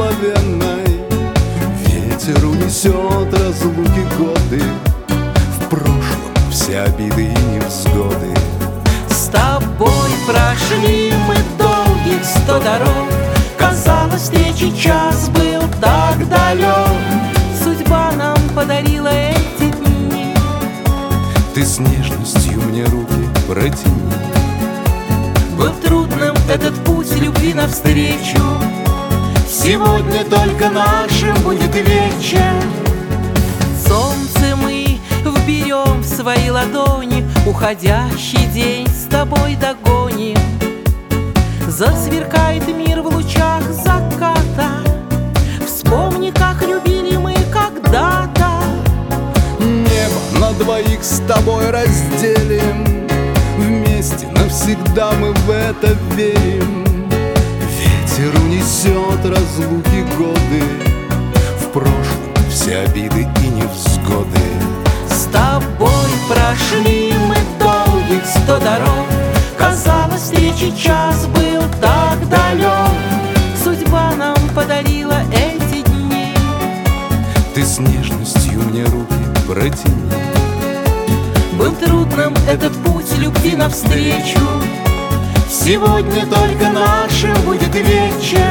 благословенной. Ветер унесет разлуки годы, в прошлом все обиды и невзгоды. С тобой прошли мы долгих 100 дорог, казалось, встречи час был так далек. Судьба нам подарила эти дни. Ты с нежностью мне руки протяни. Был трудным этот путь любви навстречу, сегодня только нашим будет вечер. Солнце мы вберем в свои ладони, уходящий день с тобой догоним. Засверкает мир в лучах заката, вспомни, как любили мы когда-то. Небо на двоих с тобой разделим, вместе навсегда мы в это верим. Ветер унесет разлуки годы, в прошлом все обиды и невзгоды. С тобой прошли мы долгих 100 дорог, казалось, встречи час был так далек. Судьба нам подарила эти дни. Ты с нежностью мне руки протяни. Был трудным этот путь любви навстречу, сегодня только нашим будет вечер.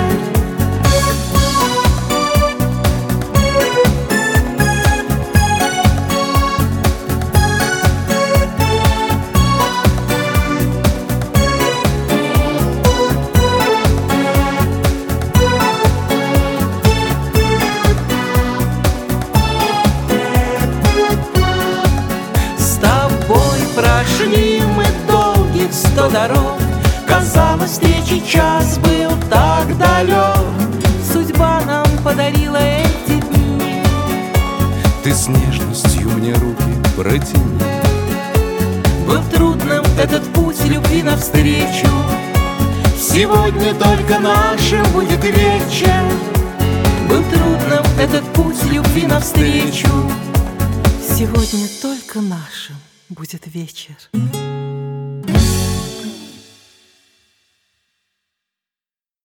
Прошли мы долгих 100 дорог, казалось, встречи час был так далек. Судьба нам подарила эти дни. Ты с нежностью мне руки протяни. Был трудным этот путь любви навстречу, сегодня только нашим будет вечер. Был трудным этот путь любви навстречу, сегодня только нашим будет вечер.